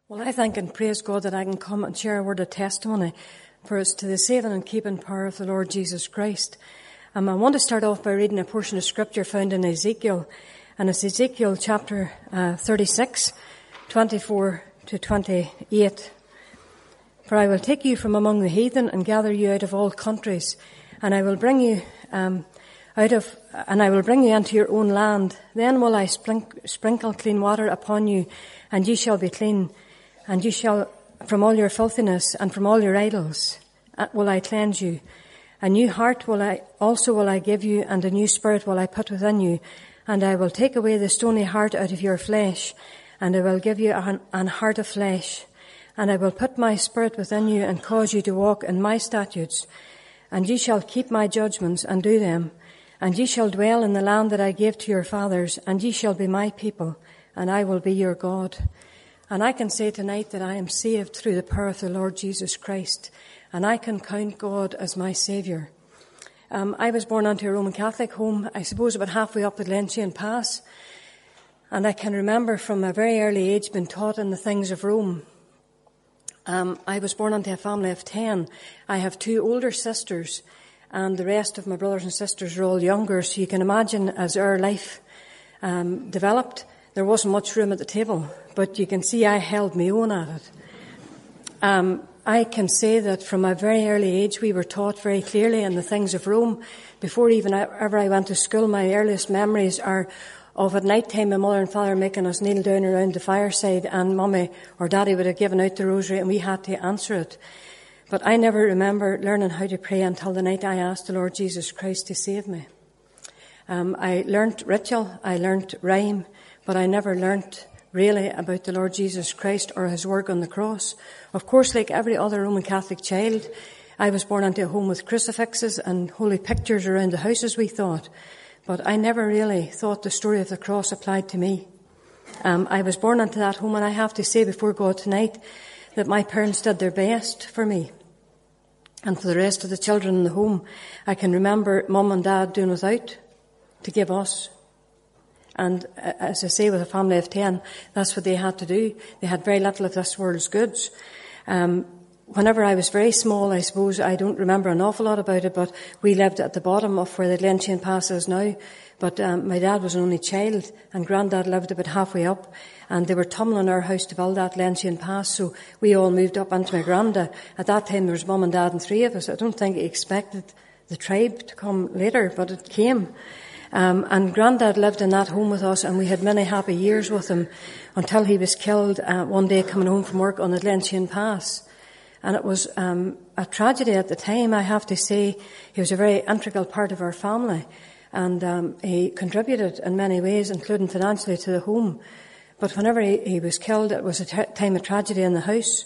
Well, I thank and praise God that I can come and share a word of testimony for us to the saving and keeping power of the Lord Jesus Christ. I want to start off by reading a portion of scripture found in Ezekiel, and it's Ezekiel chapter 36, 24 to 28. For I will take you from among the heathen and gather you out of all countries, and I will bring you into your own land. Then will I sprinkle clean water upon you, and ye shall be clean. And you shall, from all your filthiness and from all your idols, will I cleanse you. A new heart will I give you, and a new spirit will I put within you. And I will take away the stony heart out of your flesh, and I will give you an heart of flesh. And I will put my spirit within you, and cause you to walk in my statutes. And ye shall keep my judgments, and do them. And ye shall dwell in the land that I gave to your fathers, and ye shall be my people, and I will be your God. And I can say tonight that I am saved through the power of the Lord Jesus Christ, and I can count God as my Saviour. I was born into a Roman Catholic home, I suppose about halfway up the Glenshane Pass, and I can remember from a very early age being taught in the things of Rome. I was born into a family of 10. I have 2 older sisters, and the rest of my brothers and sisters are all younger, so you can imagine as our life developed, there wasn't much room at the table, but you can see I held my own at it. I can say that from a very early age we were taught very clearly in the things of Rome. Before even ever I went to school, my earliest memories are of at night time my mother and father making us kneel down around the fireside, and mummy or daddy would have given out the rosary and we had to answer it. But I never remember learning how to pray until the night I asked the Lord Jesus Christ to save me. I learnt ritual, I learnt rhyme, but I never learnt really about the Lord Jesus Christ or his work on the cross. Of course, like every other Roman Catholic child, I was born into a home with crucifixes and holy pictures around the house, as we thought. But I never really thought the story of the cross applied to me. I was born into that home, and I have to say before God tonight that my parents did their best for me. And for the rest of the children in the home, I can remember Mum and Dad doing without to give us. And as I say, with a family of 10, that's what they had to do. They had very little of this world's goods. Whenever I was very small, I suppose I don't remember an awful lot about it, but we lived at the bottom of where the Glenshane Pass is now. But my dad was an only child, and Grandad lived about halfway up, and they were tumbling our house to build that Glenshane Pass, so we all moved up into my granda. At that time, there was Mum and Dad and 3 of us. I don't think he expected the tribe to come later, but it came. And Grandad lived in that home with us, and we had many happy years with him until he was killed one day coming home from work on the Glenshane Pass. And it was a tragedy at the time, I have to say. He was a very integral part of our family, and he contributed in many ways, including financially, to the home. But whenever he was killed, it was a time of tragedy in the house.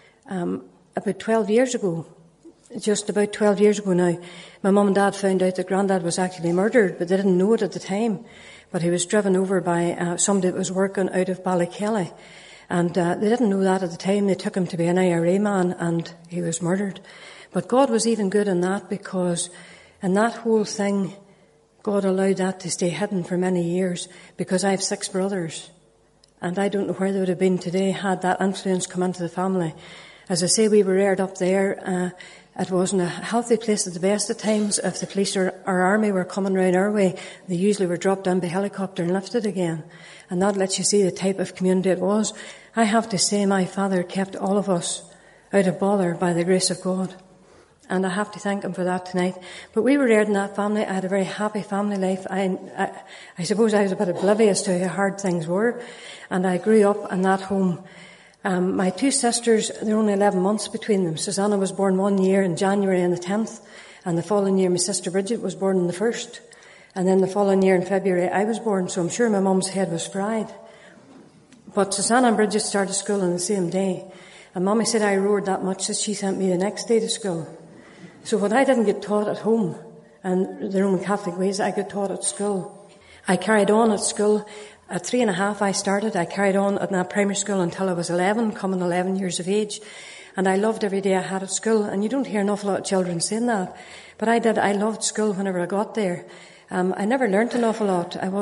About 12 years ago, just about 12 years ago now, my mum and dad found out that Grandad was actually murdered, but they didn't know it at the time. But he was driven over by somebody that was working out of Ballykelly. And they didn't know that at the time. They took him to be an IRA man, and he was murdered. But God was even good in that, because in that whole thing, God allowed that to stay hidden for many years, because I have 6 brothers. And I don't know where they would have been today had that influence come into the family. As I say, we were reared up there. It wasn't a healthy place at the best of times. If the police or our army were coming round our way, they usually were dropped down by helicopter and lifted again. And that lets you see the type of community it was. I have to say my father kept all of us out of bother by the grace of God. And I have to thank him for that tonight. But we were reared in that family. I had a very happy family life. I suppose I was a bit oblivious to how hard things were. And I grew up in that home. My 2 sisters, there were only 11 months between them. Susanna was born one year in January on the 10th, and the following year my sister Bridget was born on the 1st, and then the following year in February I was born, so I'm sure my mum's head was fried. But Susanna and Bridget started school on the same day, and Mummy said I roared that much that she sent me the next day to school. So what I didn't get taught at home, and the Roman Catholic ways, I got taught at school. I carried on at school. At 3.5 I started. I carried on at that primary school until I was 11, coming 11 years of age. And I loved every day I had at school. And you don't hear an awful lot of children saying that. But I did. I loved school whenever I got there. I never learnt an awful lot. I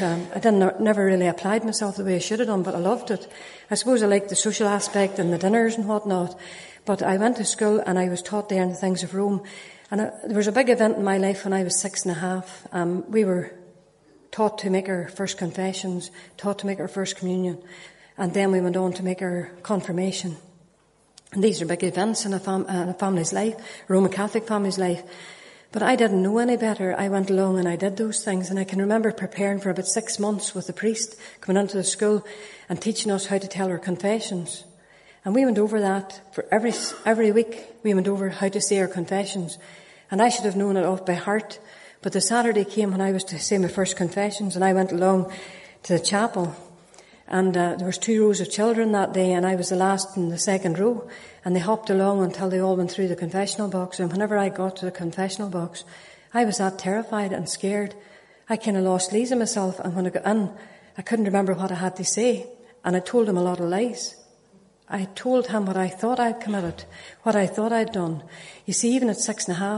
never really applied myself the way I should have done, but I loved it. I suppose I liked the social aspect and the dinners and whatnot. But I went to school and I was taught there in the things of Rome. And there was a big event in my life when I was 6.5. We were taught to make our first confessions, taught to make our first communion, and then we went on to make our confirmation. And these are big events in a family's life, a Roman Catholic family's life. But I didn't know any better. I went along and I did those things. And I can remember preparing for about 6 months with the priest coming into the school and teaching us how to tell our confessions. And we went over that for every week. We went over how to say our confessions. And I should have known it off by heart. But the Saturday came when I was to say my first confessions, and I went along to the chapel. And there was 2 rows of children that day, and I was the last in the second row. And they hopped along until they all went through the confessional box. And whenever I got to the confessional box, I was that terrified and scared. I kind of lost lease of myself. And when I got in, I couldn't remember what I had to say. And I told him a lot of lies. I told him what I thought I'd committed, what I thought I'd done. You see, even at 6.5,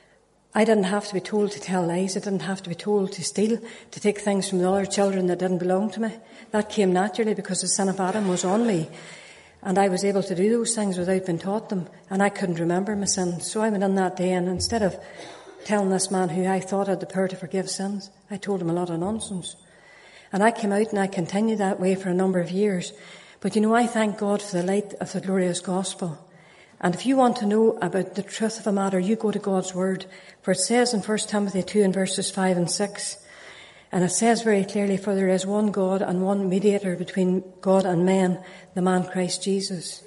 I didn't have to be told to tell lies. I didn't have to be told to steal, to take things from the other children that didn't belong to me. That came naturally because the sin of Adam was on me. And I was able to do those things without being taught them. And I couldn't remember my sins. So I went in that day, and instead of telling this man who I thought had the power to forgive sins, I told him a lot of nonsense. And I came out and I continued that way for a number of years. But I thank God for the light of the glorious gospel. And if you want to know about the truth of a matter, you go to God's word. For it says in 1 Timothy 2 and verses 5 and 6, and it says very clearly, for there is one God and one mediator between God and men, the man Christ Jesus.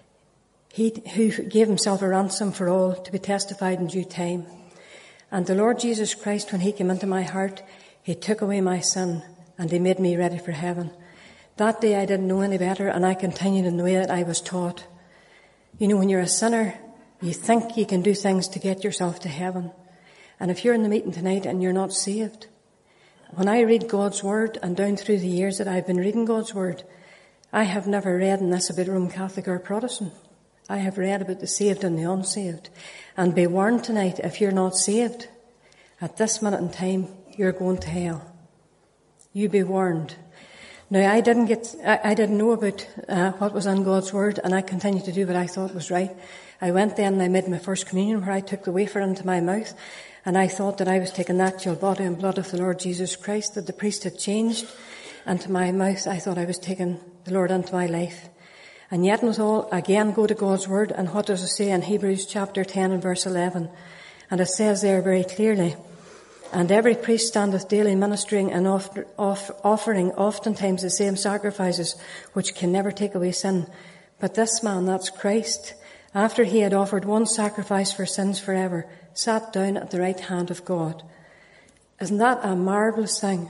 He who gave himself a ransom for all, to be testified in due time. And the Lord Jesus Christ, when he came into my heart, he took away my sin and he made me ready for heaven. That day I didn't know any better, and I continued in the way that I was taught. When you're a sinner, you think you can do things to get yourself to heaven. And if you're in the meeting tonight and you're not saved, when I read God's word, and down through the years that I've been reading God's word, I have never read in this about Roman Catholic or Protestant. I have read about the saved and the unsaved. And be warned tonight, if you're not saved, at this minute in time, you're going to hell. You be warned. Now, I didn't know about what was in God's word, and I continued to do what I thought was right. I went then and I made my first communion, where I took the wafer into my mouth, and I thought that I was taking the actual body and blood of the Lord Jesus Christ that the priest had changed into my mouth. I thought I was taking the Lord into my life. And yet in it all, again, go to God's word, and what does it say in Hebrews chapter 10 and verse 11? And it says there very clearly, and every priest standeth daily ministering and offering oftentimes the same sacrifices, which can never take away sin. But this man, that's Christ, after he had offered one sacrifice for sins forever, sat down at the right hand of God. Isn't that a marvellous thing?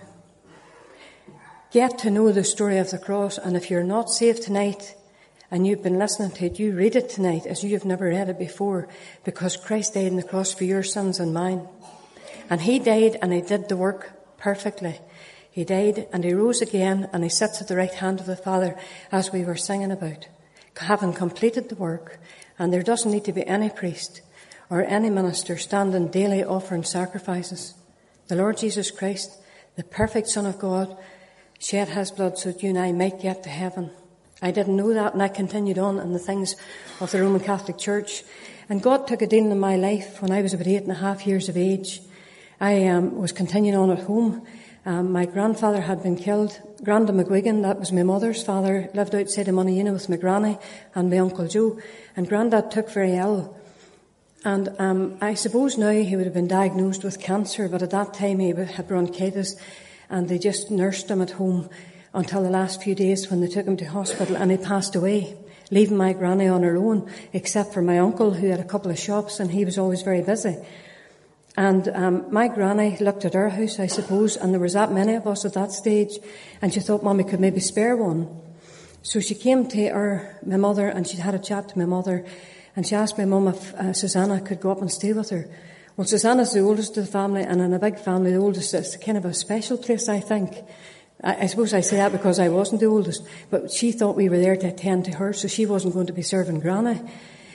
Get to know the story of the cross, and if you're not saved tonight and you've been listening to it, you read it tonight as you've never read it before, because Christ died on the cross for your sins and mine. And he died and he did the work perfectly. He died and he rose again, and he sits at the right hand of the Father, as we were singing about, having completed the work. And there doesn't need to be any priest or any minister standing daily offering sacrifices. The Lord Jesus Christ, the perfect Son of God, shed his blood so that you and I might get to heaven. I didn't know that, and I continued on in the things of the Roman Catholic Church. And God took a deal in my life when I was about 8.5 years of age. I was continuing on at home. My grandfather had been killed. Granda McGuigan, that was my mother's father, lived outside of Monauna with my granny and my Uncle Joe. And Grandad took very ill. And I suppose now he would have been diagnosed with cancer, but at that time he had bronchitis, and they just nursed him at home until the last few days when they took him to hospital, and he passed away, leaving my granny on her own, except for my uncle, who had a couple of shops, and he was always very busy. And my granny looked at our house, I suppose, and there was that many of us at that stage, and she thought Mommy could maybe spare one. So she came to my mother, and she'd had a chat to my mother, and she asked my mum if Susanna could go up and stay with her. Well, Susanna's the oldest of the family, and in a big family, the oldest is kind of a special place, I think. I suppose I say that because I wasn't the oldest, but she thought we were there to attend to her, so she wasn't going to be serving Granny.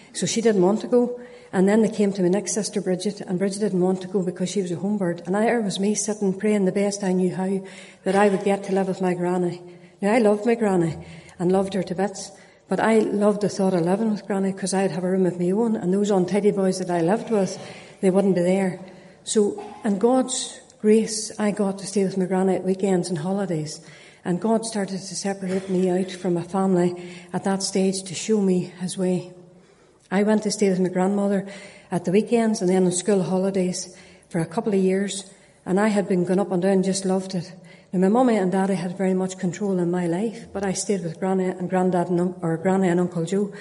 So she didn't want to go. And then they came to my next sister, Bridget, and Bridget didn't want to go because she was a home bird. And there was me sitting praying the best I knew how that I would get to live with my granny. Now, I loved my granny and loved her to bits, but I loved the thought of living with granny because I'd have a room of my own, and those untidy boys that I lived with, they wouldn't be there. So, in God's grace, I got to stay with my granny at weekends and holidays. And God started to separate me out from a family at that stage to show me his way. I went to stay with my grandmother at the weekends and then on school holidays for a couple of years, and I had been going up and down, just loved it. Now, my mummy and daddy had very much control in my life, but I stayed with Granny and Grandad or Granny and Uncle Joe.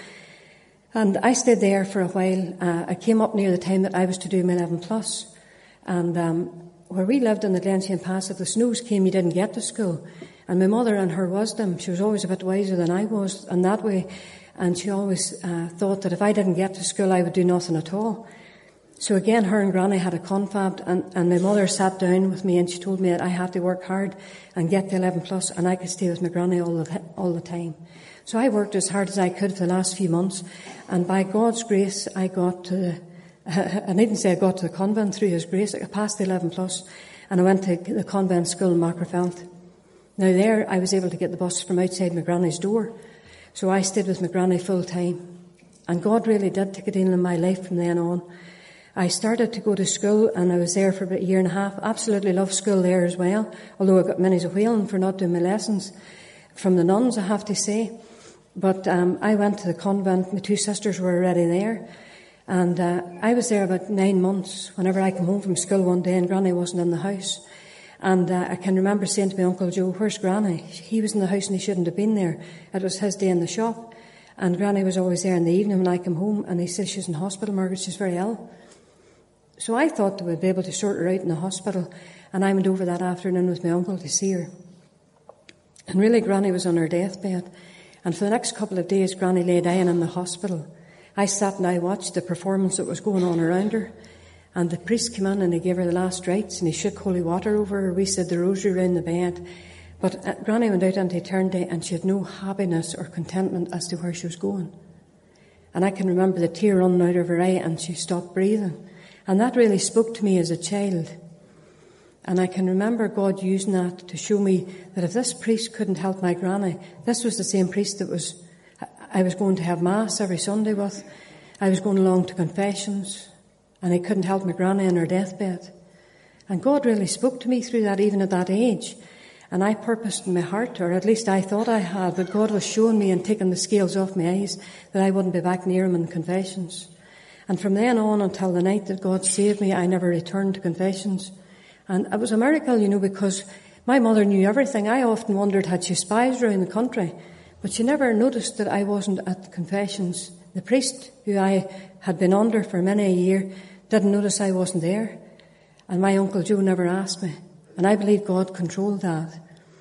And I stayed there for a while. I came up near the time that I was to do my 11 plus. And where we lived in the Glenshane Pass, if the snows came, you didn't get to school. And my mother, in her wisdom, she was always a bit wiser than I was in that way. And she always thought that if I didn't get to school, I would do nothing at all. So again, her and Granny had a confab, and my mother sat down with me and she told me that I had to work hard and get the 11 plus, and I could stay with my Granny all the time. So I worked as hard as I could for the last few months, and by God's grace, I got to I needn't say I got to the convent through his grace. I passed the 11 plus, and I went to the convent school in Macrofelt. Now there, I was able to get the bus from outside my Granny's door. So I stayed with my Granny full time. And God really did take it in my life from then on. I started to go to school and I was there for about a year and a half. Absolutely loved school there as well, although I got many's a whaling for not doing my lessons from the nuns, I have to say. But I went to the convent. My two sisters were already there. And I was there about 9 months whenever I came home from school one day and Granny wasn't in the house. And I can remember saying to my Uncle Joe, "Where's Granny?" He was in the house and he shouldn't have been there. It was his day in the shop. And Granny was always there in the evening when I came home, and he says, "She's in hospital, Margaret, she's very ill." So I thought they would be able to sort her out in the hospital, and I went over that afternoon with my uncle to see her. And really, Granny was on her deathbed. And for the next couple of days, Granny lay dying in the hospital. I sat and I watched the performance that was going on around her. And the priest came in and he gave her the last rites and he shook holy water over her. We said the rosary round the bed. But Granny went out into eternity and she had no happiness or contentment as to where she was going. And I can remember the tear running out of her eye and she stopped breathing. And that really spoke to me as a child. And I can remember God using that to show me that if this priest couldn't help my Granny, this was the same priest that I was going to have Mass every Sunday with. I was going along to confessions, and he couldn't help my Granny in her deathbed. And God really spoke to me through that, even at that age. And I purposed in my heart, or at least I thought I had, but God was showing me and taking the scales off my eyes that I wouldn't be back near him in confessions. And from then on until the night that God saved me, I never returned to confessions. And it was a miracle, because my mother knew everything. I often wondered, had she spies around the country? But she never noticed that I wasn't at confessions. The priest who I had been under for many a year didn't notice I wasn't there. And my Uncle Joe never asked me. And I believe God controlled that.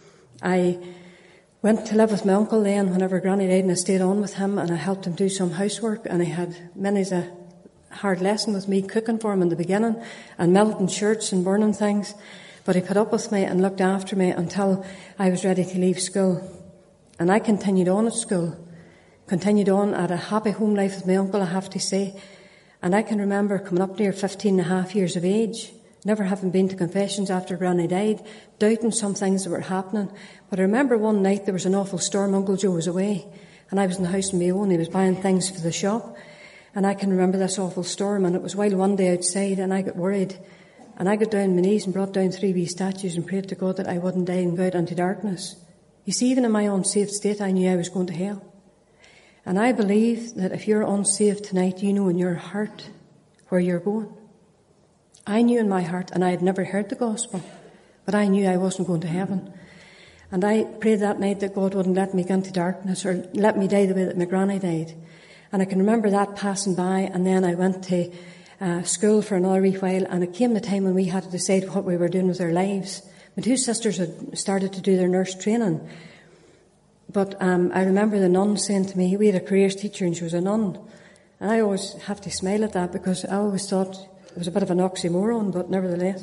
I went to live with my uncle then whenever Granny died, and I stayed on with him and I helped him do some housework, and he had many's a hard lesson with me cooking for him in the beginning and melting shirts and burning things. But he put up with me and looked after me until I was ready to leave school. And I continued on at school, continued on at a happy home life with my uncle, I have to say. And I can remember coming up near 15 and a half years of age, never having been to confessions after Granny died, doubting some things that were happening. But I remember one night there was an awful storm. Uncle Joe was away and I was in the house on my own. He was buying things for the shop. And I can remember this awful storm, and it was while one day outside, and I got worried. And I got down on my knees and brought down 3 wee statues and prayed to God that I wouldn't die and go out into darkness. You see, even in my unsaved state, I knew I was going to hell. And I believe that if you're unsaved tonight, you know in your heart where you're going. I knew in my heart, and I had never heard the gospel, but I knew I wasn't going to heaven. And I prayed that night that God wouldn't let me go into darkness or let me die the way that my Granny died. And I can remember that passing by, and then I went to school for another wee while, and it came the time when we had to decide what we were doing with our lives. My two sisters had started to do their nurse training. But I remember the nun saying to me, we had a careers teacher and she was a nun. And I always have to smile at that because I always thought it was a bit of an oxymoron, but nevertheless.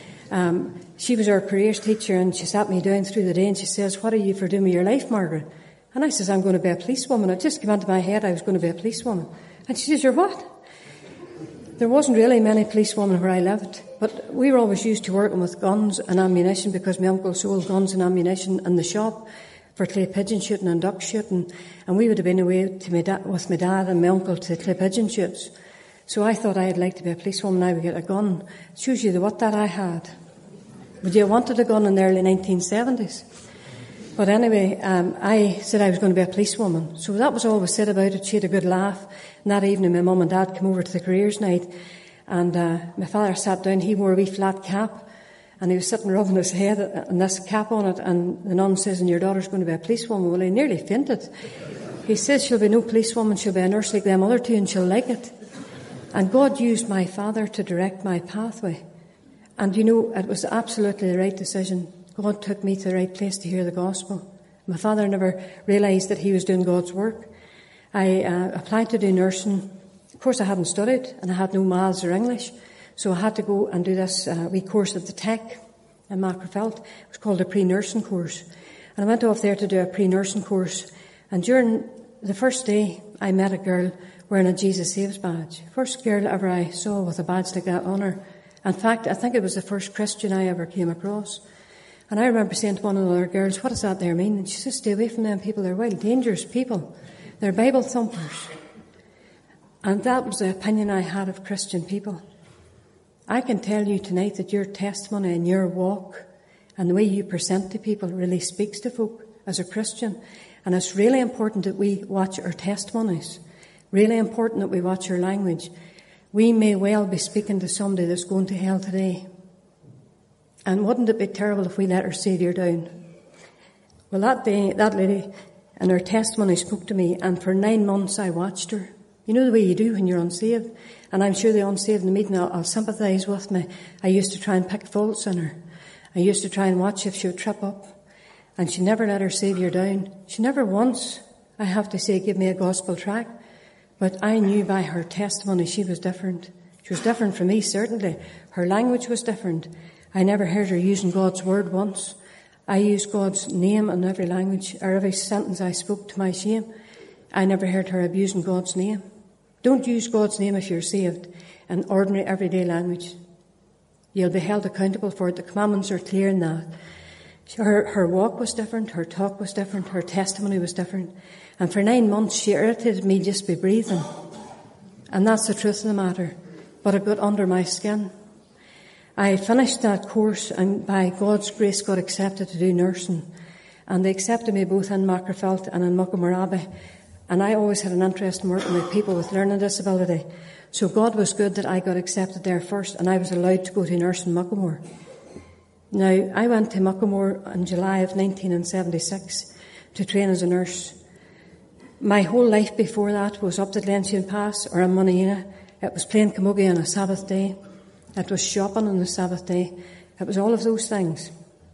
She was our careers teacher and she sat me down through the day and she says, "What are you for doing with your life, Margaret?" And I says, "I'm going to be a policewoman." It just came into my head I was going to be a policewoman. And she says, you're what? There wasn't really many policewomen where I lived, but we were always used to working with guns and ammunition because my uncle sold guns and ammunition in the shop for clay pigeon shooting and duck shooting, and we would have been away to with my dad and my uncle to clay pigeon shoots. So I thought I'd like to be a policewoman. I would get a gun. It shows you what that I had. Would you have wanted a gun in the early 1970s? But anyway, I said I was going to be a policewoman. So that was all we said about it. She had a good laugh. And that evening, my mum and dad came over to the careers night. And my father sat down. He wore a wee flat cap. And he was sitting rubbing his head and this cap on it. And the nun says, and your daughter's going to be a policewoman. Well, he nearly fainted. He says, she'll be no policewoman. She'll be a nurse like them other two and she'll like it. And God used my father to direct my pathway. And it was absolutely the right decision. God took me to the right place to hear the gospel. My father never realised that he was doing God's work. I applied to do nursing. Of course, I hadn't studied, and I had no maths or English. So I had to go and do this wee course at the Tech in Macrofelt. It was called a pre-nursing course. And I went off there to do a pre-nursing course. And during the first day, I met a girl wearing a Jesus Saves badge. First girl ever I saw with a badge like that on her. In fact, I think it was the first Christian I ever came across. And I remember saying to one of the other girls, what does that there mean? And she says, stay away from them people. They're wild, dangerous people. They're Bible thumpers. And that was the opinion I had of Christian people. I can tell you tonight that your testimony and your walk and the way you present to people really speaks to folk as a Christian. And it's really important that we watch our testimonies. Really important that we watch our language. We may well be speaking to somebody that's going to hell today. And wouldn't it be terrible if we let our Saviour down? Well, that day, that lady and her testimony spoke to me, and for 9 months I watched her. You know the way you do when you're unsaved? And I'm sure the unsaved in the meeting will sympathise with me. I used to try and pick faults in her. I used to try and watch if she would trip up. And she never let her Saviour down. She never once, I have to say, gave me a gospel tract. But I knew by her testimony she was different. She was different from me, certainly. Her language was different. I never heard her using God's word once. I used God's name in every language, or every sentence I spoke to my shame. I never heard her abusing God's name. Don't use God's name if you're saved in ordinary, everyday language. You'll be held accountable for it. The commandments are clear in that. Her walk was different, her talk was different, her testimony was different. And for 9 months she irritated me just by breathing. And that's the truth of the matter. But it got under my skin. I finished that course and by God's grace got accepted to do nursing. And they accepted me both in Macrofelt and in Muckamore Abbey. And I always had an interest in working with people with learning disability. So God was good that I got accepted there first and I was allowed to go to nurse in Muckamore. Now, I went to Muckamore in July of 1976 to train as a nurse. My whole life before that was up the Glensheen Pass or in Monaina. It was playing camogie on a Sabbath day. It was shopping on the Sabbath day. It was all of those things.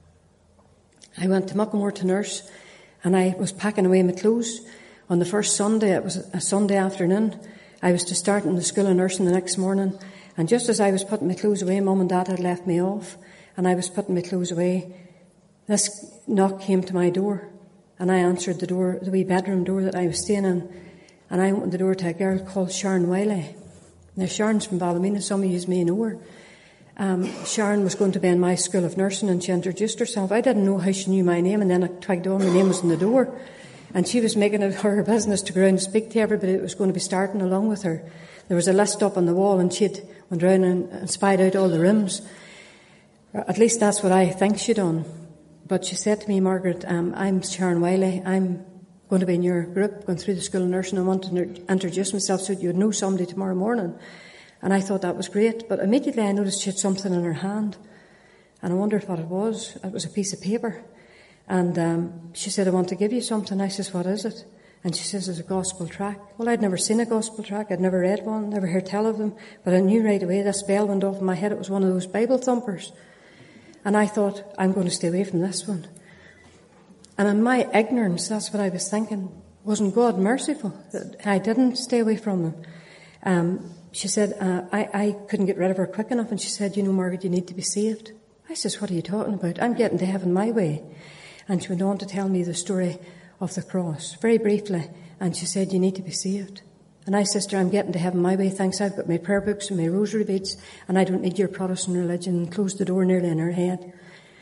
I went to Muckamore to nurse and I was packing away my clothes. On the first Sunday, it was a Sunday afternoon, I was to start in the school of nursing the next morning. And just as I was putting my clothes away, Mum and Dad had left me off. And I was putting my clothes away. This knock came to my door. And I answered the door, the wee bedroom door that I was staying in. And I opened the door to a girl called Sharon Wiley. Now, Sharon's from Ballymena. Some of you may know her. Sharon was going to be in my school of nursing and she introduced herself. I didn't know how she knew my name, and then I twigged on my name was in the door. And she was making it her business to go around and speak to everybody that was going to be starting along with her. There was a list up on the wall and she'd went round and spied out all the rooms. At least that's what I think she'd done. But she said to me, Margaret, I'm Sharon Wiley. I'm going to be in your group, going through the school of nursing. I want to introduce myself so you'd know somebody tomorrow morning. And I thought that was great. But immediately I noticed she had something in her hand. And I wondered what it was. It was a piece of paper. And she said, I want to give you something. I says, what is it? And she says, it's a gospel tract. Well, I'd never seen a gospel tract. I'd never read one, never heard tell of them. But I knew right away, this bell went off in my head. It was one of those Bible thumpers. And I thought, I'm going to stay away from this one. And in my ignorance, that's what I was thinking. Wasn't God merciful that I didn't stay away from them? She said, I couldn't get rid of her quick enough. And she said, you know, Margaret, you need to be saved. I says, what are you talking about? I'm getting to heaven my way. And she went on to tell me the story of the cross, very briefly. And she said, you need to be saved. And I, sister, I'm getting to heaven my way, thanks. I've got my prayer books and my rosary beads, and I don't need your Protestant religion. And closed the door nearly in her head.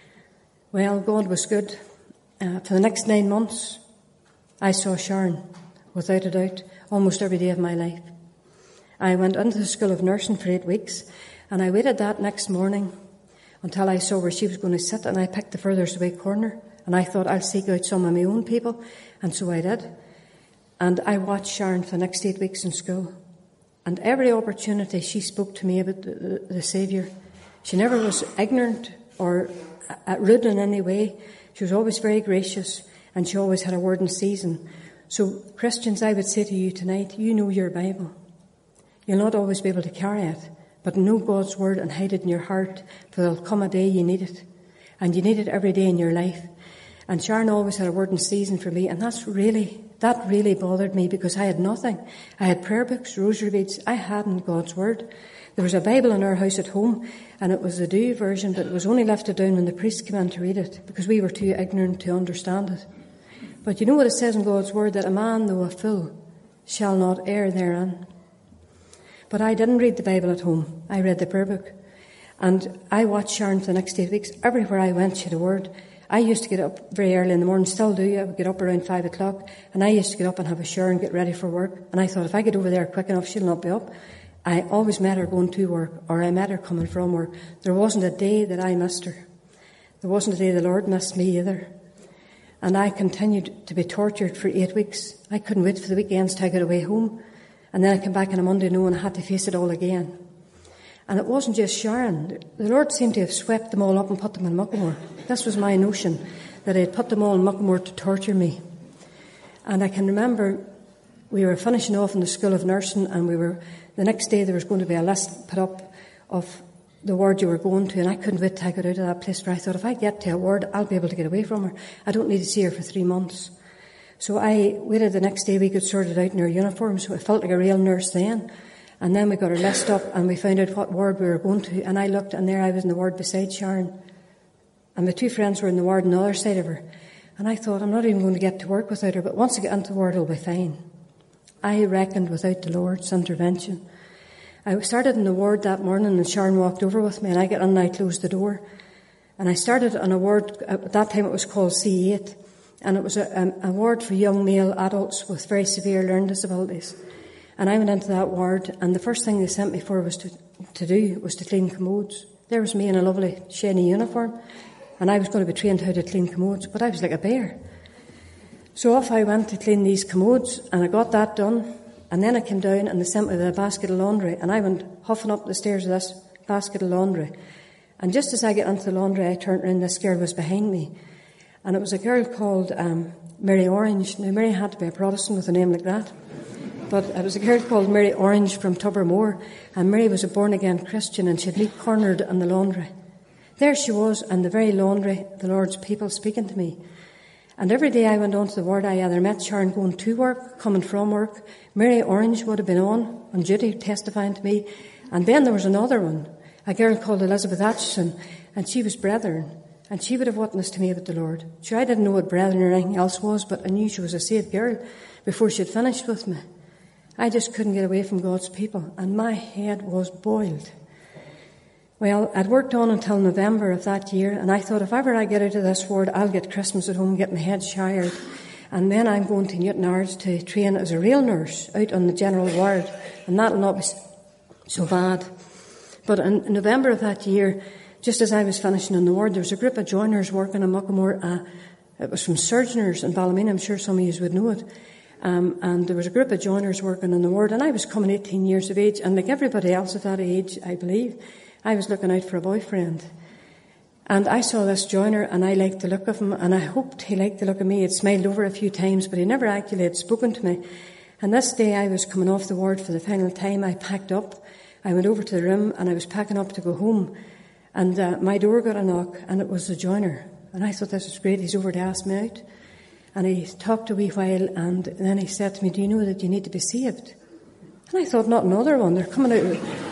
Well, God was good. For the next 9 months, I saw Sharon, without a doubt, almost every day of my life. I went into the school of nursing for 8 weeks, and I waited that next morning until I saw where she was going to sit, and I picked the furthest away corner, and I thought I'll seek out some of my own people, and so I did. And I watched Sharon for the next 8 weeks in school, and every opportunity she spoke to me about the Saviour. She never was ignorant or rude in any way. She was always very gracious, and she always had a word in season. So, Christians, I would say to you tonight, you know your Bible. You'll not always be able to carry it, but know God's word and hide it in your heart, for there'll come a day you need it. And you need it every day in your life. And Sharon always had a word in season for me, and that really bothered me, because I had nothing. I had prayer books, rosary beads. I hadn't God's word. There was a Bible in our house at home, and it was the Dewey version, but it was only lifted down when the priest came in to read it, because we were too ignorant to understand it. But you know what it says in God's word, that a man, though a fool, shall not err therein. But I didn't read the Bible at home. I read the prayer book. And I watched Sharon for the next 8 weeks. Everywhere I went, she had a word. I used to get up very early in the morning, still do. I would get up around 5 o'clock, and I used to get up and have a shower and get ready for work. And I thought, if I get over there quick enough, she'll not be up. I always met her going to work, or I met her coming from work. There wasn't a day that I missed her. There wasn't a day the Lord missed me either. And I continued to be tortured for 8 weeks. I couldn't wait for the weekends till I got away home. And then I came back on a Monday knowing I had to face it all again. And it wasn't just Sharon. The Lord seemed to have swept them all up and put them in Muckamore. This was my notion, that I had put them all in Muckamore to torture me. And I can remember we were finishing off in the school of nursing, and the next day there was going to be a list put up of the ward you were going to, and I couldn't wait till I got out of that place, where I thought, if I get to a ward, I'll be able to get away from her. I don't need to see her for 3 months. So I waited the next day we could sort it out in our uniforms, so I felt like a real nurse then. And then we got our list up and we found out what ward we were going to, and I looked, and there I was in the ward beside Sharon. And my 2 friends were in the ward on the other side of her. And I thought, I'm not even going to get to work without her, but once I get into the ward, it'll be fine. I reckoned without the Lord's intervention. I started in the ward that morning, and Sharon walked over with me, and I got in and I closed the door. And I started on a ward, at that time it was called C8, and it was a ward for young male adults with very severe learning disabilities. And I went into that ward, and the first thing they sent me for was to clean commodes. There was me in a lovely shiny uniform, and I was going to be trained how to clean commodes, but I was like a bear. So off I went to clean these commodes, and I got that done, and then I came down and they sent me with a basket of laundry, and I went huffing up the stairs with this basket of laundry. And just as I get into the laundry, I turned around, this girl was behind me. And it was a girl called Mary Orange. Now, Mary had to be a Protestant with a name like that. But it was a girl called Mary Orange from Tobermore, and Mary was a born-again Christian, and she'd leaped cornered in the laundry. There she was, in the very laundry, the Lord's people speaking to me. And every day I went on to the ward, I either met Sharon going to work, coming from work. Mary Orange would have been on duty, testifying to me. And then there was another one, a girl called Elizabeth Atchison, and she was brethren. And she would have witnessed to me about the Lord. Sure, I didn't know what brethren or anything else was, but I knew she was a saved girl before she had finished with me. I just couldn't get away from God's people, and my head was boiled. Well, I'd worked on until November of that year, and I thought, if ever I get out of this ward, I'll get Christmas at home, get my head showered, and then I'm going to Newtownards to train as a real nurse out on the general ward, and that'll not be so bad. But in November of that year, just as I was finishing in the ward, there was a group of joiners working in Muckamore. It was from Surgeoners in Ballymena. I'm sure some of you would know it. And there was a group of joiners working in the ward, and I was coming 18 years of age, and like everybody else at that age, I believe, I was looking out for a boyfriend. And I saw this joiner, and I liked the look of him, and I hoped he liked the look of me. He'd smiled over a few times, but he never actually had spoken to me. And this day I was coming off the ward for the final time. I packed up. I went over to the room, and I was packing up to go home. And my door got a knock, and it was the joiner. And I thought, this was great. He's over to ask me out. And he talked a wee while, and then he said to me, do you know that you need to be saved? And I thought, not another one. They're coming out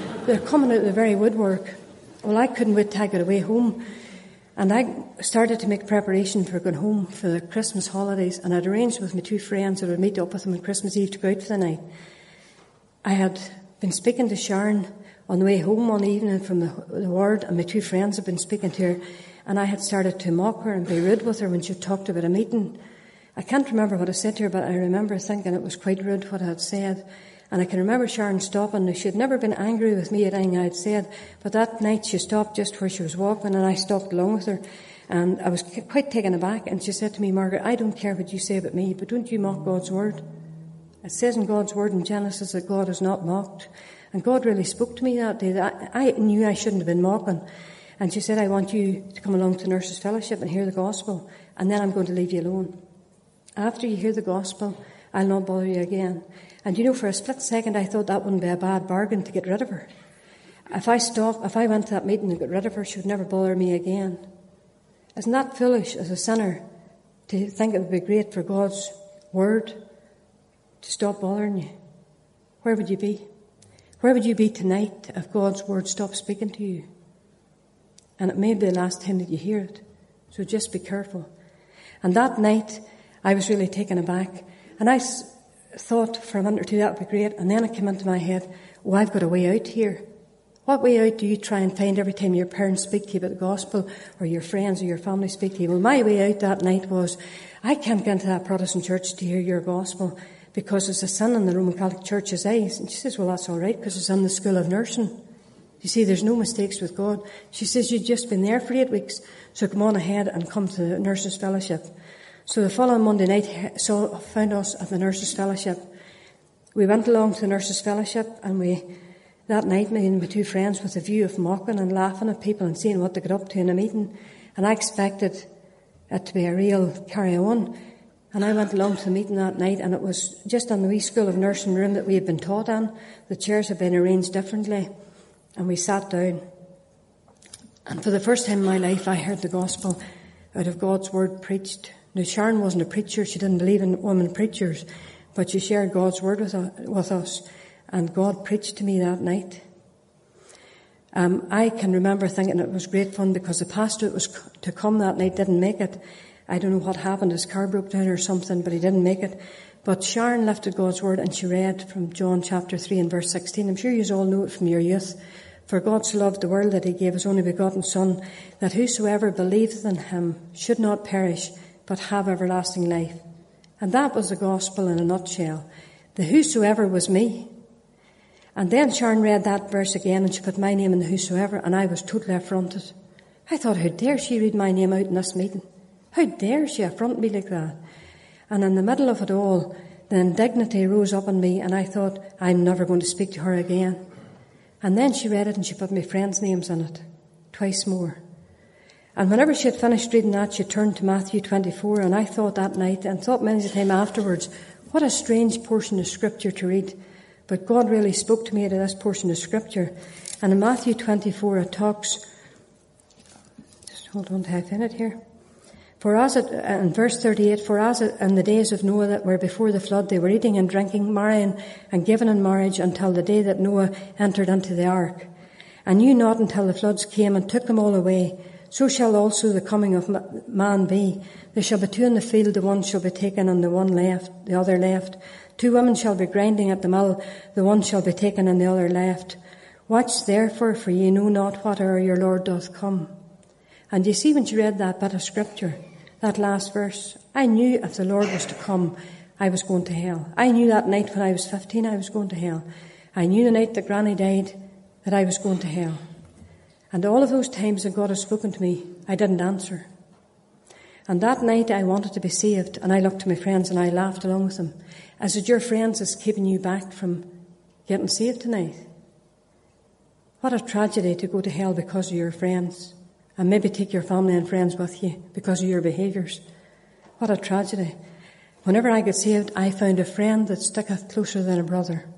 of the very woodwork. Well, I couldn't wait till I got away home. And I started to make preparation for going home for the Christmas holidays. And I'd arranged with my 2 friends that I would meet up with them on Christmas Eve to go out for the night. I had been speaking to Sharon on the way home one evening from the ward, and my two friends had been speaking to her, and I had started to mock her and be rude with her when she talked about a meeting. I can't remember what I said to her, but I remember thinking it was quite rude what I had said. And I can remember Sharon stopping. She had never been angry with me at anything I had said, but that night she stopped just where she was walking, and I stopped along with her. And I was quite taken aback, and she said to me, "Margaret, I don't care what you say about me, but don't you mock God's word. It says in God's word in Genesis that God is not mocked." And God really spoke to me that day. That I knew I shouldn't have been mocking. And she said, "I want you to come along to Nurses Fellowship and hear the gospel, and then I'm going to leave you alone. After you hear the gospel, I'll not bother you again." And for a split second I thought that wouldn't be a bad bargain to get rid of her. If I went to that meeting and got rid of her, she would never bother me again. Isn't that foolish as a sinner to think it would be great for God's word to stop bothering you? Where would you be? Where would you be tonight if God's word stopped speaking to you? And it may be the last time that you hear it. So just be careful. And that night, I was really taken aback. And I thought for a minute or two that would be great. And then it came into my head, I've got a way out here. What way out do you try and find every time your parents speak to you about the gospel, or your friends or your family speak to you? Well, my way out that night was, I can't get into that Protestant church to hear your gospel because it's a sin in the Roman Catholic Church's eyes. And she says, well, that's all right because it's in the school of nursing. You see, there's no mistakes with God. She says, you've just been there for 8 weeks, so come on ahead and come to the Nurses Fellowship. So the following Monday night found us at the Nurses Fellowship. We went along to the Nurses Fellowship, and that night, me and my two friends, with a view of mocking and laughing at people and seeing what they got up to in a meeting. And I expected it to be a real carry-on. And I went along to the meeting that night, and it was just in the wee school of nursing room that we had been taught in. The chairs had been arranged differently, and we sat down. And for the first time in my life, I heard the gospel out of God's word preached. Now, Sharon wasn't a preacher. She didn't believe in women preachers, but she shared God's word with us. And God preached to me that night. I can remember thinking it was great fun because the pastor that was to come that night didn't make it. I don't know what happened. His car broke down or something, but he didn't make it. But Sharon lifted God's word and she read from John chapter 3 and verse 16. I'm sure you all know it from your youth. For God so loved the world that he gave his only begotten Son, that whosoever believeth in him should not perish, but have everlasting life. And that was the gospel in a nutshell. The whosoever was me. And then Sharon read that verse again, and she put my name in the whosoever, and I was totally affronted. I thought, how dare she read my name out in this meeting? How dare she affront me like that? And in the middle of it all, the indignity rose up in me, and I thought, I'm never going to speak to her again. And then she read it, and she put my friends' names in it, twice more. And whenever she had finished reading that, she turned to Matthew 24, and I thought that night, and thought many a time afterwards, what a strange portion of scripture to read. But God really spoke to me out of this portion of scripture. And in Matthew 24 it talks, just hold on till I find it here. In verse 38, for as in the days of Noah that were before the flood, they were eating and drinking, marrying and giving in marriage until the day that Noah entered into the ark. And knew not until the floods came and took them all away. So shall also the coming of man be. There shall be 2 in the field, the one shall be taken and the other left. 2 women shall be grinding at the mill, the one shall be taken and the other left. Watch therefore, for ye know not what hour your Lord doth come. And you see, when she read that bit of scripture, that last verse, I knew if the Lord was to come, I was going to hell. I knew that night when I was 15, I was going to hell. I knew the night that Granny died that I was going to hell. And all of those times that God has spoken to me, I didn't answer. And that night I wanted to be saved, and I looked to my friends and I laughed along with them. Is it your friends that's keeping you back from getting saved tonight? What a tragedy to go to hell because of your friends, and maybe take your family and friends with you because of your behaviours. What a tragedy. Whenever I got saved, I found a friend that sticketh closer than a brother.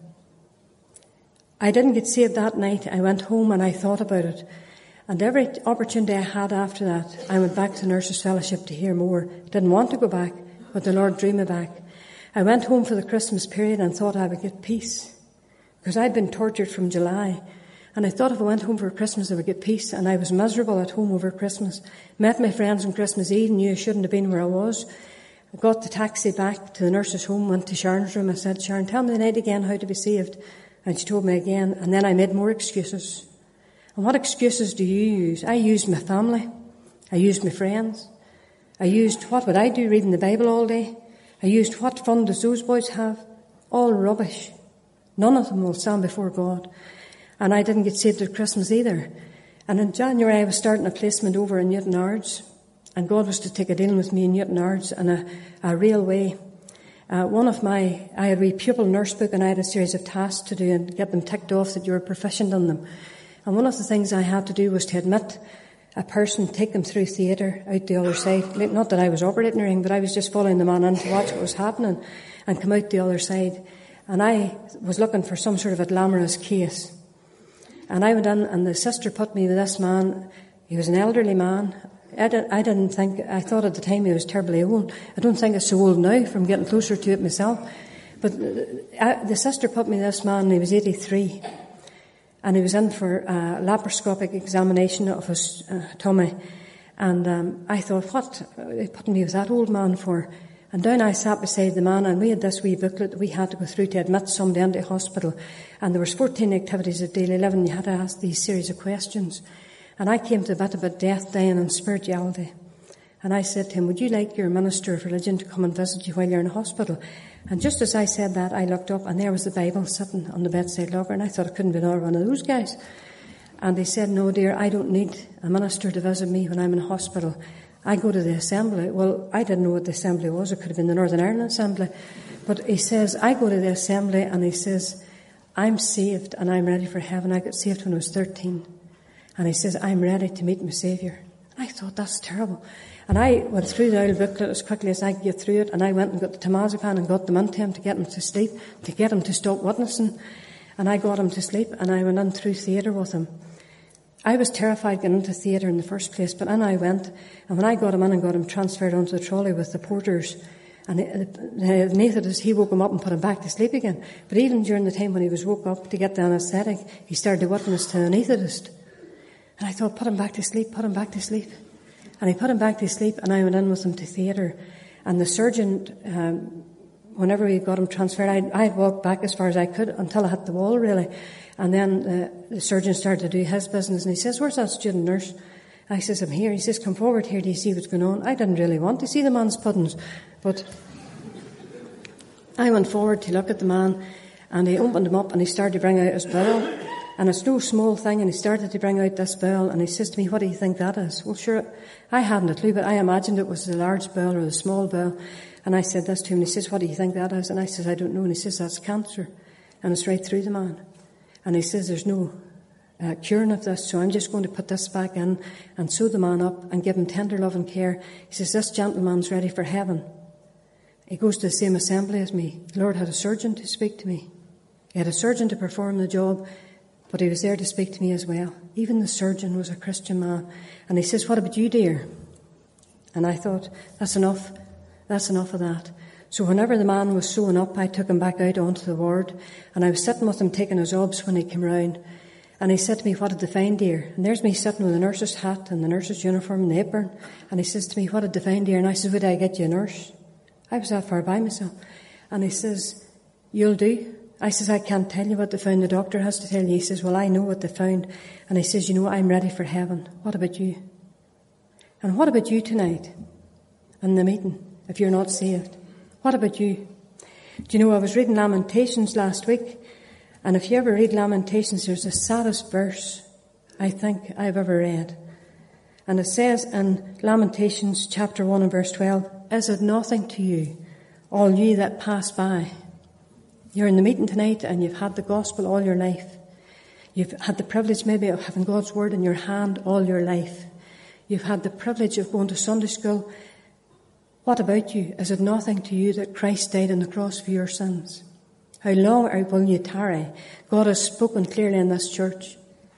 I didn't get saved that night. I went home and I thought about it. And every opportunity I had after that, I went back to Nurses Fellowship to hear more. Didn't want to go back, but the Lord drew me back. I went home for the Christmas period and thought I would get peace. Because I'd been tortured from July. And I thought if I went home for Christmas I would get peace. And I was miserable at home over Christmas. Met my friends on Christmas Eve, knew I shouldn't have been where I was. I got the taxi back to the nurse's home, went to Sharon's room. I said, Sharon, tell me the night again how to be saved. And she told me again, and then I made more excuses. And what excuses do you use? I used my family. I used my friends. I used, what would I do, reading the Bible all day? I used, what fun does those boys have? All rubbish. None of them will stand before God. And I didn't get saved at Christmas either. And in January I was starting a placement over in Newtownards. And God was to take a deal with me in Newtownards in a real way. I had a wee pupil nurse book, and I had a series of tasks to do and get them ticked off that you were proficient in them. And one of the things I had to do was to admit a person, take them through theatre out the other side. Not that I was operating or anything, but I was just following the man in to watch what was happening and come out the other side. And I was looking for some sort of a glamorous case. And I went in, and the sister put me with this man. He was an elderly man. I thought at the time he was terribly old. I don't think it's so old now from getting closer to it myself. But the sister put me with this man, and he was 83. And he was in for a laparoscopic examination of his tummy. And I thought, what are they putting me with that old man for? And down I sat beside the man, and we had this wee booklet that we had to go through to admit somebody into hospital. And there was 14 activities of daily living. You had to ask these series of questions. And I came to a bit about death, dying and spirituality. And I said to him, would you like your minister of religion to come and visit you while you're in hospital? And just as I said that, I looked up, and there was the Bible sitting on the bedside locker, and I thought it couldn't be another one of those guys. And they said, no, dear, I don't need a minister to visit me when I'm in hospital. I go to the assembly. Well, I didn't know what the assembly was. It could have been the Northern Ireland Assembly. But he says, I go to the assembly, and he says, I'm saved and I'm ready for heaven. I got saved when I was 13. And he says, I'm ready to meet my Saviour. And I thought, that's terrible. And I went through the old booklet as quickly as I could get through it, and I went and got the temazepam and got them into him to get him to sleep, to get him to stop witnessing. And I got him to sleep, and I went in through theatre with him. I was terrified getting into theatre in the first place, but in I went, and when I got him in and got him transferred onto the trolley with the porters, and the anaesthetist, he woke him up and put him back to sleep again. But even during the time when he was woke up to get the anaesthetic, he started to witness to the anaesthetist. And I thought, put him back to sleep, put him back to sleep. And he put him back to sleep, and I went in with him to theatre. And the surgeon, whenever we got him transferred, I'd walked back as far as I could until I hit the wall, really. And then the surgeon started to do his business, and he says, where's that student nurse? I says, I'm here. He says, come forward here, do you see what's going on? I didn't really want to see the man's puddings, but I went forward to look at the man, and he opened him up, and he started to bring out his bowel. And it's no small thing, and he started to bring out this bowel, and he says to me, what do you think that is? Well, sure, I hadn't a clue, but I imagined it was the large bowel or the small bowel. And I said this to him, and he says, what do you think that is? And I says, I don't know. And he says, that's cancer. And it's right through the man. And he says, there's no curing of this, so I'm just going to put this back in and sew the man up and give him tender love and care. He says, this gentleman's ready for heaven. He goes to the same assembly as me. The Lord had a surgeon to speak to me. He had a surgeon to perform the job, but he was there to speak to me as well. Even the surgeon was a Christian man. And he says, what about you, dear? And I thought, that's enough. That's enough of that. So whenever the man was sewing up, I took him back out onto the ward, and I was sitting with him taking his obs when he came round. And he said to me, what did they find, dear? And there's me sitting with the nurse's hat and the nurse's uniform and the apron. And he says to me, what did they find, dear? And I said, would I get you a nurse? I was that far by myself. And he says, you'll do. I says, I can't tell you what they found. The doctor has to tell you. He says, well, I know what they found. And he says, you know, I'm ready for heaven. What about you? And what about you tonight in the meeting, if you're not saved? What about you? Do you know, I was reading Lamentations last week, and if you ever read Lamentations, there's the saddest verse I think I've ever read. And it says in Lamentations chapter 1 and verse 12, is it nothing to you, all ye that pass by? You're in the meeting tonight and you've had the gospel all your life. You've had the privilege maybe of having God's word in your hand all your life. You've had the privilege of going to Sunday school. What about you? Is it nothing to you that Christ died on the cross for your sins? How long will you tarry? God has spoken clearly in this church.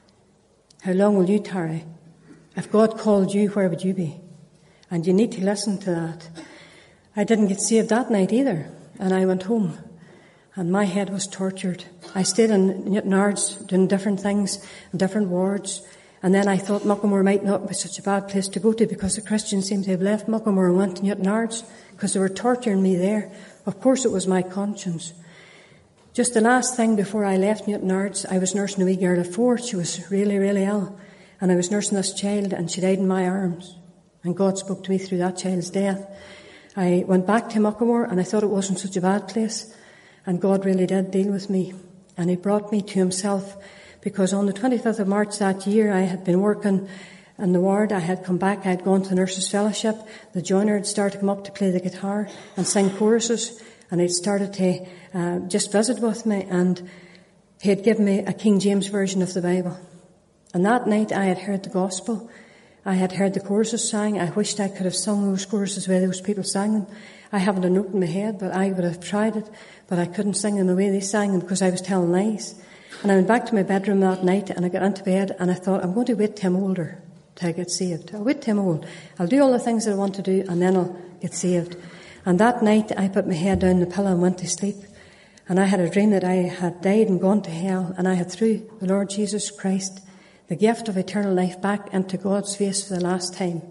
How long will you tarry? If God called you, where would you be? And you need to listen to that. I didn't get saved that night either. And I went home. And my head was tortured. I stayed in Newtownards doing different things in different wards. And then I thought Muckamore might not be such a bad place to go to because the Christians seemed to have left Muckamore and went to Newtownards because they were torturing me there. Of course it was my conscience. Just the last thing before I left Newtownards, I was nursing a wee girl of 4. She was really, really ill. And I was nursing this child, and she died in my arms. And God spoke to me through that child's death. I went back to Muckamore, and I thought it wasn't such a bad place. And God really did deal with me. And he brought me to himself, because on the 25th of March that year, I had been working in the ward. I had come back. I had gone to Nurses' Fellowship. The joiner had started to come up to play the guitar and sing choruses. And he'd started to just visit with me, and he had given me a King James version of the Bible. And that night I had heard the gospel. I had heard the choruses sang. I wished I could have sung those choruses the way those people sang them. I haven't a note in my head, but I would have tried it. But I couldn't sing them the way they sang them because I was telling lies. And I went back to my bedroom that night, and I got into bed, and I thought, I'm going to wait till I'm older till I get saved. I'll wait till I'm old. I'll do all the things that I want to do, and then I'll get saved. And that night I put my head down the pillow and went to sleep. And I had a dream that I had died and gone to hell, and I had, through the Lord Jesus Christ, the gift of eternal life back into God's face for the last time.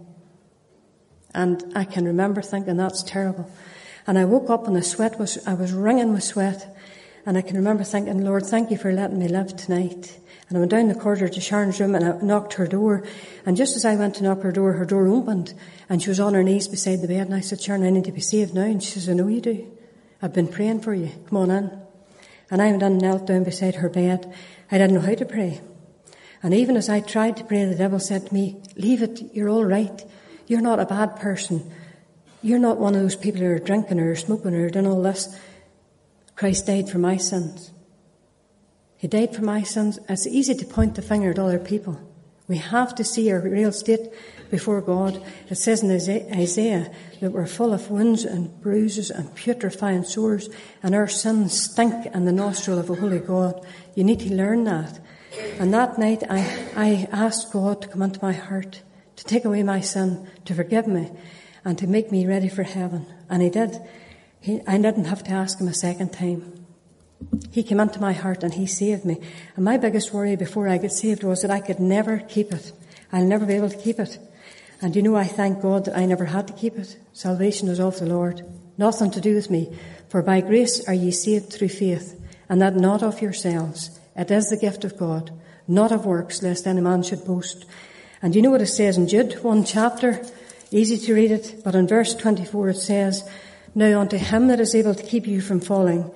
And I can remember thinking, that's terrible. And I woke up and I was wringing with sweat. And I can remember thinking, Lord, thank you for letting me live tonight. And I went down the corridor to Sharon's room and I knocked her door. And just as I went to knock her door opened. And she was on her knees beside the bed. And I said, Sharon, I need to be saved now. And she says, I know you do. I've been praying for you. Come on in. And I went in and knelt down beside her bed. I didn't know how to pray. And even as I tried to pray, the devil said to me, leave it, you're all right. You're not a bad person. You're not one of those people who are drinking or smoking or doing all this. Christ died for my sins. He died for my sins. It's easy to point the finger at other people. We have to see our real state before God. It says in Isaiah that we're full of wounds and bruises and putrefying sores, and our sins stink in the nostril of a holy God. You need to learn that. And that night I asked God to come into my heart, to take away my sin, to forgive me, and to make me ready for heaven. And he did. I didn't have to ask him a second time. He came into my heart and he saved me. And my biggest worry before I got saved was that I could never keep it. I'll never be able to keep it. And you know, I thank God that I never had to keep it. Salvation is of the Lord. Nothing to do with me. For by grace are ye saved through faith, and that not of yourselves. It is the gift of God, not of works, lest any man should boast. And you know what it says in Jude, 1 chapter? Easy to read it, but in verse 24 it says, Now unto him that is able to keep you from falling,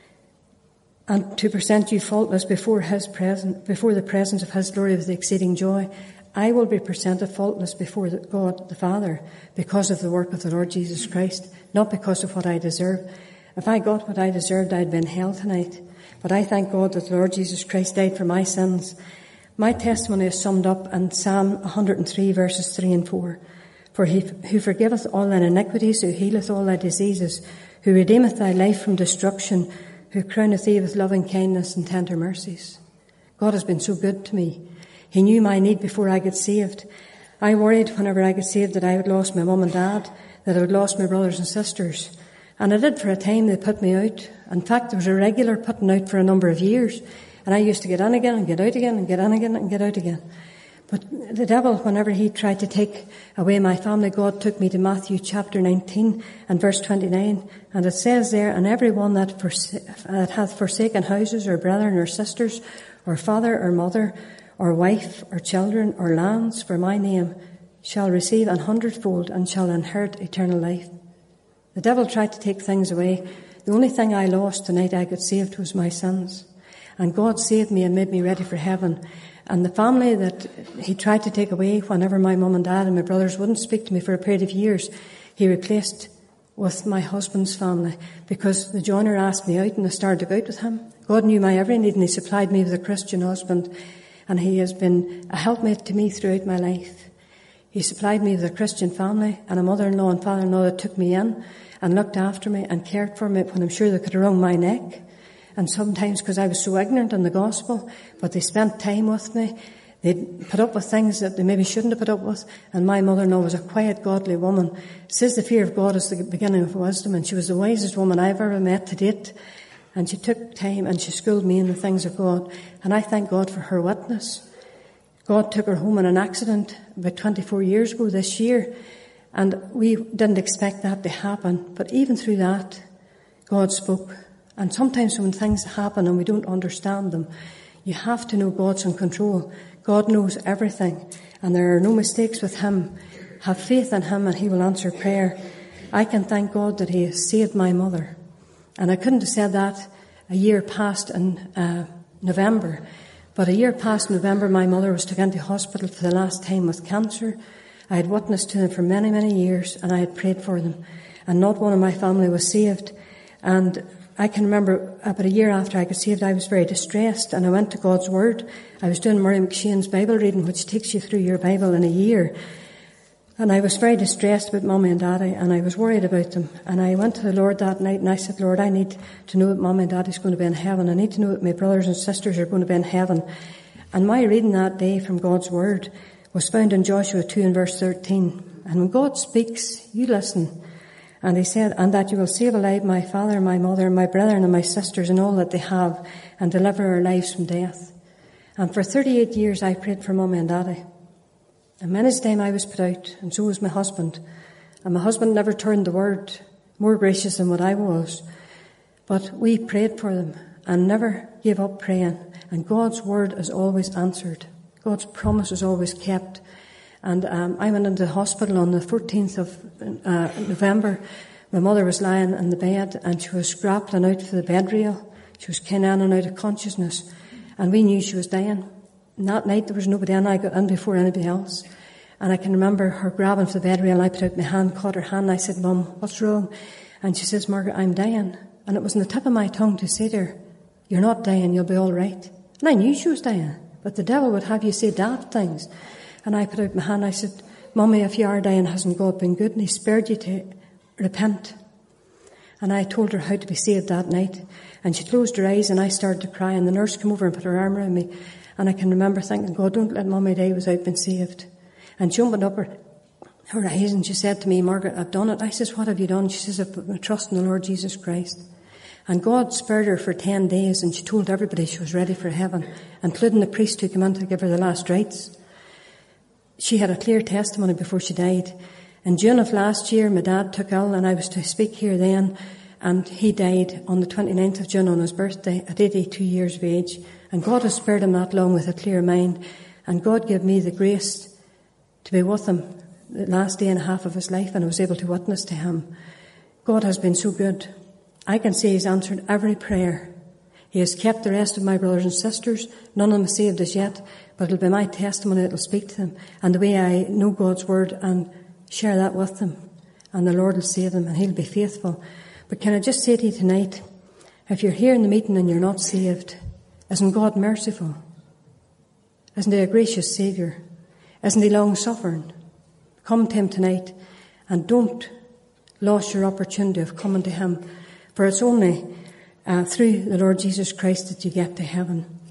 and to present you faultless before the presence of his glory with exceeding joy, I will be presented faultless before God the Father, because of the work of the Lord Jesus Christ, not because of what I deserve. If I got what I deserved, I'd be in hell tonight. But I thank God that the Lord Jesus Christ died for my sins. My testimony is summed up in Psalm 103, verses 3 and 4. For he who forgiveth all thine iniquities, who healeth all thy diseases, who redeemeth thy life from destruction, who crowneth thee with loving kindness and tender mercies. God has been so good to me. He knew my need before I got saved. I worried whenever I got saved that I had lost my mum and dad, that I had lost my brothers and sisters. And I did for a time. They put me out. In fact, there was a regular putting out for a number of years. And I used to get in again and get out again and get in again and get out again. But the devil, whenever he tried to take away my family, God took me to Matthew chapter 19 and verse 29. And it says there, And every one that hath forsaken houses or brethren or sisters or father or mother or wife or children or lands for my name shall receive 100-fold and shall inherit eternal life. The devil tried to take things away. The only thing I lost the night I got saved was my sins. And God saved me and made me ready for heaven. And the family that he tried to take away whenever my mum and dad and my brothers wouldn't speak to me for a period of years, he replaced with my husband's family, because the joiner asked me out and I started to go out with him. God knew my every need and he supplied me with a Christian husband, and he has been a helpmate to me throughout my life. He supplied me with a Christian family and a mother-in-law and father-in-law that took me in and looked after me and cared for me when I'm sure they could have wrung my neck. And sometimes because I was so ignorant in the gospel, but they spent time with me. They'd put up with things that they maybe shouldn't have put up with. And my mother-in-law was a quiet, godly woman. It says the fear of God is the beginning of wisdom, and she was the wisest woman I've ever met to date. And she took time and she schooled me in the things of God. And I thank God for her witness. God took her home in an accident about 24 years ago this year. And we didn't expect that to happen. But even through that, God spoke. And sometimes when things happen and we don't understand them, you have to know God's in control. God knows everything, and there are no mistakes with Him. Have faith in Him and He will answer prayer. I can thank God that He has saved my mother. And I couldn't have said that a year past in November. But a year past November, my mother was taken to hospital for the last time with cancer. I had witnessed to them for many, many years, and I had prayed for them. And not one of my family was saved. And I can remember about a year after I got saved, I was very distressed, and I went to God's Word. I was doing Murray McShane's Bible reading, which takes you through your Bible in a year. And I was very distressed about Mummy and Daddy, and I was worried about them. And I went to the Lord that night, and I said, Lord, I need to know that Mummy and Daddy's going to be in heaven. I need to know that my brothers and sisters are going to be in heaven. And my reading that day from God's Word was found in Joshua 2 and verse 13. And when God speaks, you listen. And He said, and that you will save alive my father, my mother, my brethren and my sisters and all that they have, and deliver our lives from death. And for 38 years I prayed for Mummy and Daddy. And many's time I was put out, and so was my husband. And my husband never turned the word, more gracious than what I was. But we prayed for them and never gave up praying. And God's word is always answered. God's promise is always kept. And I went into the hospital on the 14th of November. My mother was lying in the bed, and she was grappling out for the bed rail. She was kind of in and out of consciousness. And we knew she was dying. And that night there was nobody in. I got in before anybody else. And I can remember her grabbing for the bed rail, and I put out my hand, caught her hand, and I said, Mum, what's wrong? And she says, Margaret, I'm dying. And it was on the tip of my tongue to say to her, you're not dying, you'll be all right. And I knew she was dying, but the devil would have you say daft things. And I put out my hand, I said, Mummy, if you are dying, hasn't God been good? And He spared you to repent. And I told her how to be saved that night. And she closed her eyes, and I started to cry, and the nurse came over and put her arm around me. And I can remember thinking, God, don't let Mummy die without being saved. And she opened up her eyes, and she said to me, Margaret, I've done it. I says, what have you done? She says, I've put my trust in the Lord Jesus Christ. And God spared her for 10 days, and she told everybody she was ready for heaven, including the priest who came in to give her the last rites. She had a clear testimony before she died. In June of last year, my dad took ill, and I was to speak here then, and he died on the 29th of June on his birthday at 82 years of age. And God has spared him that long with a clear mind. And God gave me the grace to be with him the last day and a half of his life, and I was able to witness to him. God has been so good. I can say He's answered every prayer. He has kept the rest of my brothers and sisters. None of them are saved as yet, but it'll be my testimony that will speak to them. And the way I know God's word and share that with them. And the Lord will save them, and He'll be faithful. But can I just say to you tonight, if you're here in the meeting and you're not saved, isn't God merciful? Isn't He a gracious Saviour? Isn't He long-suffering? Come to Him tonight, and don't lose your opportunity of coming to Him, for it's only through the Lord Jesus Christ that you get to heaven.